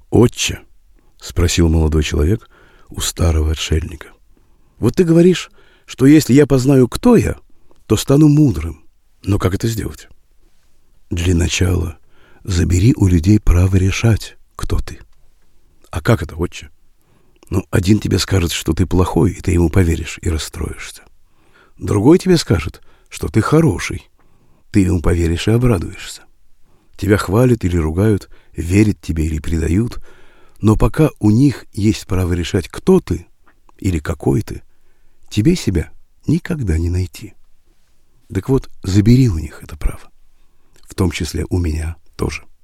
«Отче», — спросил молодой человек у старого отшельника, — «вот ты говоришь, что если я познаю, кто я, то стану мудрым. Но как это сделать?» «Для начала забери у людей право решать, кто ты». «А как это, отче?» «Один тебе скажет, что ты плохой, и ты ему поверишь и расстроишься. Другой тебе скажет, что ты хороший, ты ему поверишь и обрадуешься. Тебя хвалят или ругают, верят тебе или предают, но пока у них есть право решать, кто ты или какой ты, тебе себя никогда не найти. Так вот, забери у них это право, в том числе у меня тоже».